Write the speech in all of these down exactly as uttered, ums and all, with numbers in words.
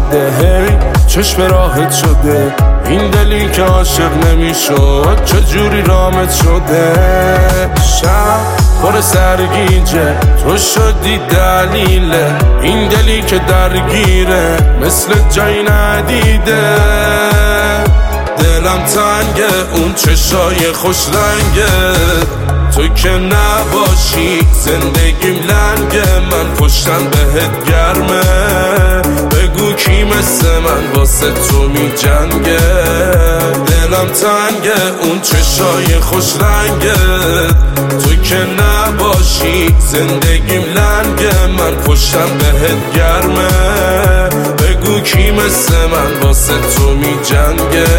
شده، هی چشم راحت شده، این دلی که عاشق نمیشد چجوری رامت شده. شب پر سرگیجه، تو شدی دلیله، این دلی که درگیره مثل جایی ندیده. دلم تنگه، اون چشای خوش رنگه، تو که نباشی زندگیم لنگه. من پشتم بهت گرمه، بگو کی مثل من واسه تو می جنگه. دلم تنگه، اون چشای خوش رنگه، تو که نباشی زندگیم لنگه. من پشتم بهت گرمه، بگو کی مثل من واسه تو می جنگه.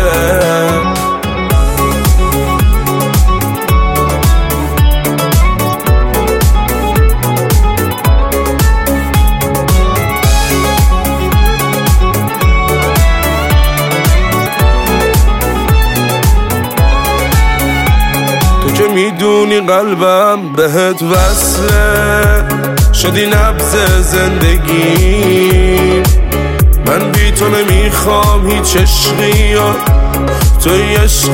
که میدونی قلبم بهت وصله، شدی نبض زندگی. من بی تو نمیخوام هیچ عشقی، توی عشق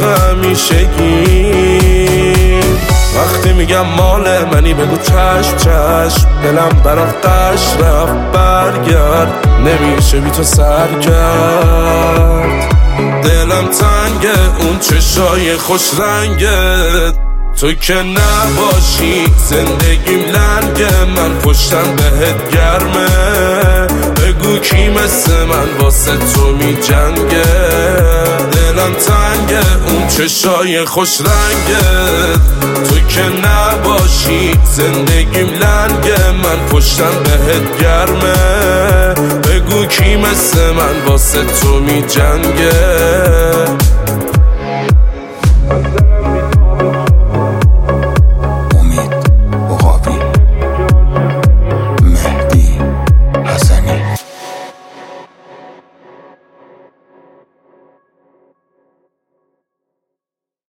همیشگی. وقتی میگم مال منی بگو چشم چشم، دلم برات قش رفت برگرد، نمیشه بی تو سر کرد. دلم تنگه، اون چشای خوش رنگه، تو که نباشی زندگیم لنگه. من پشتم بهت گرمه، بگو کی مثل من واسه تو می جنگه. دلم تنگه، اون چشای خوش رنگه، تو که نباشی زندگیم لنگه. من پشتم بهت گرمه، بگو کی مثل من واسه تو می جنگه.